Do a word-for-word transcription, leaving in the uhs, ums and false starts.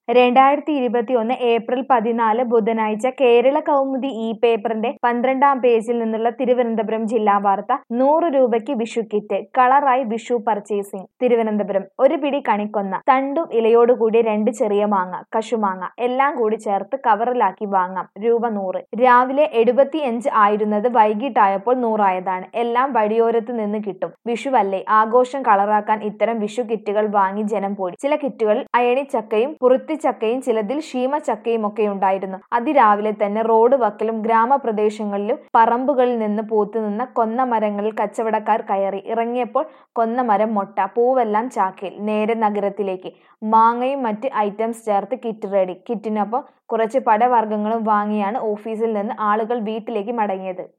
രണ്ടായിരത്തി ഇരുപത്തിയൊന്ന് ഏപ്രിൽ പതിനാല് ബുധനാഴ്ച കേരള കൗമുദി ഈ പേപ്പറിന്റെ പന്ത്രണ്ടാം പേജിൽ നിന്നുള്ള തിരുവനന്തപുരം ജില്ലാ വാർത്ത. നൂറ് രൂപയ്ക്ക് വിഷു കിറ്റ്, കളറായി വിഷു പർച്ചേസിംഗ്. തിരുവനന്തപുരം. ഒരു പിടി കണിക്കൊന്ന, തണ്ടും ഇലയോടുകൂടി രണ്ട് ചെറിയ മാങ്ങ, കശുമാങ്ങ എല്ലാം കൂടി ചേർത്ത് കവറിലാക്കി വാങ്ങാം. രൂപ നൂറ്. രാവിലെ എഴുപത്തിയഞ്ച് ആയിരുന്നത് വൈകിട്ടായപ്പോൾ നൂറായതാണ്. എല്ലാം വഴിയോരത്ത് നിന്ന് കിട്ടും. വിഷുവല്ലേ, ആഘോഷം കളറാക്കാൻ ഇത്തരം വിഷു കിറ്റുകൾ വാങ്ങി ജനം പോയി. ചില കിറ്റുകളിൽ അയണിച്ചക്കയും പുറത്തിച്ചക്കയും ചിലതിൽ ശീമച്ചക്കയും ഒക്കെ ഉണ്ടായിരുന്നു. അതിരാവിലെ തന്നെ റോഡ് വക്കിലും ഗ്രാമപ്രദേശങ്ങളിലും പറമ്പുകളിൽ നിന്ന് പൂത്തുനിന്ന കൊന്നമരങ്ങളിൽ കച്ചവടക്കാർ കയറി ഇറങ്ങിയപ്പോൾ കൊന്നമരം മൊട്ട, പൂവെല്ലാം ചാക്കിൽ. നേരെ നഗരത്തിലേക്ക്. മാങ്ങയും മറ്റ് ഐറ്റംസ് ചേർത്ത് കിറ്റ് റെഡി. കിറ്റിനൊപ്പം കുറച്ച് പഴവർഗ്ഗങ്ങളും വാങ്ങിയാണ് ഓഫീസിൽ നിന്ന് ആളുകൾ വീട്ടിലേക്ക് മടങ്ങിയത്.